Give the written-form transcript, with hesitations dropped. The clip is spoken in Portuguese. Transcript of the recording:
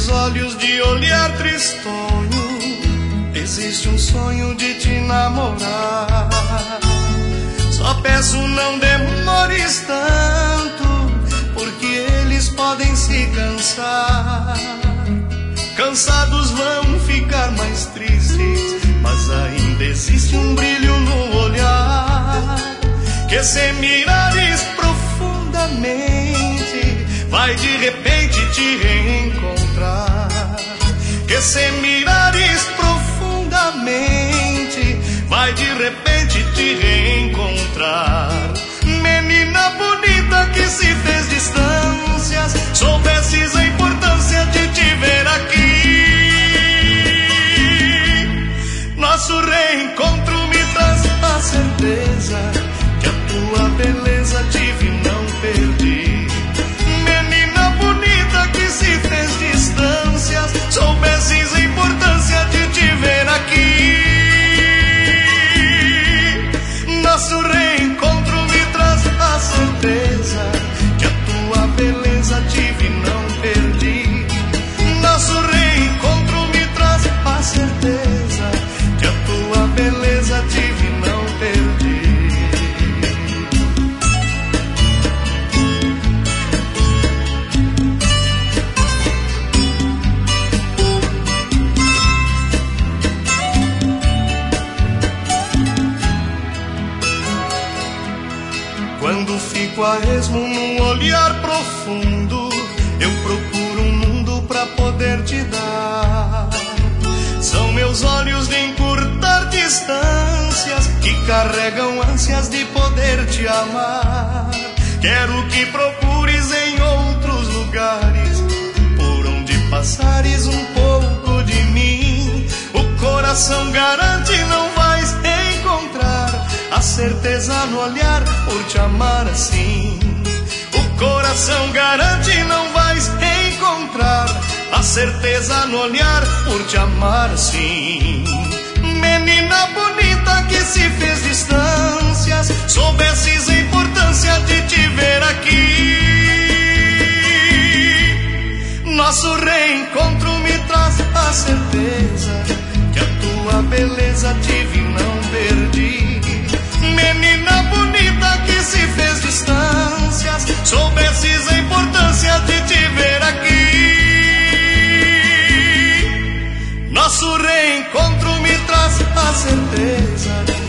teus olhos de olhar tristonho, existe um sonho de te namorar. Só peço não demores tanto, porque eles podem se cansar. Cansados vão ficar mais tristes, mas ainda existe um brilho no olhar, que se mirares profundamente, vai de repente te reencontrar. Que se mirares profundamente, vai de repente te reencontrar. Menina bonita que se fez distâncias, soubesses a importância de te ver aqui. Nosso reencontro me traz a certeza que a tua beleza tive e não perdi. Menina bonita que se fez distâncias, soubesses a importância de te ver aqui. Nosso reencontro me traz a certeza que a tua beleza tive e não perdi. Nosso reencontro me traz a certeza que a tua beleza tive e não perdi. Quando fico a esmo num olhar profundo, eu procuro um mundo pra poder te dar. São meus olhos de encurtar distâncias, que carregam ânsias de poder te amar. Quero que procures em outros lugares, por onde passares um pouco de mim. O coração garante não vais encontrar a certeza no olhar por te amar assim. O coração garante não vais encontrar a certeza no olhar por te amar assim. Menina bonita que se fez distâncias, soubesses a importância de te ver aqui. Nosso reencontro me traz a certeza que a tua beleza tive e não perdi. Menina bonita que se fez distâncias, soubesses a importância de te ver aqui. Nosso reencontro me traz a certeza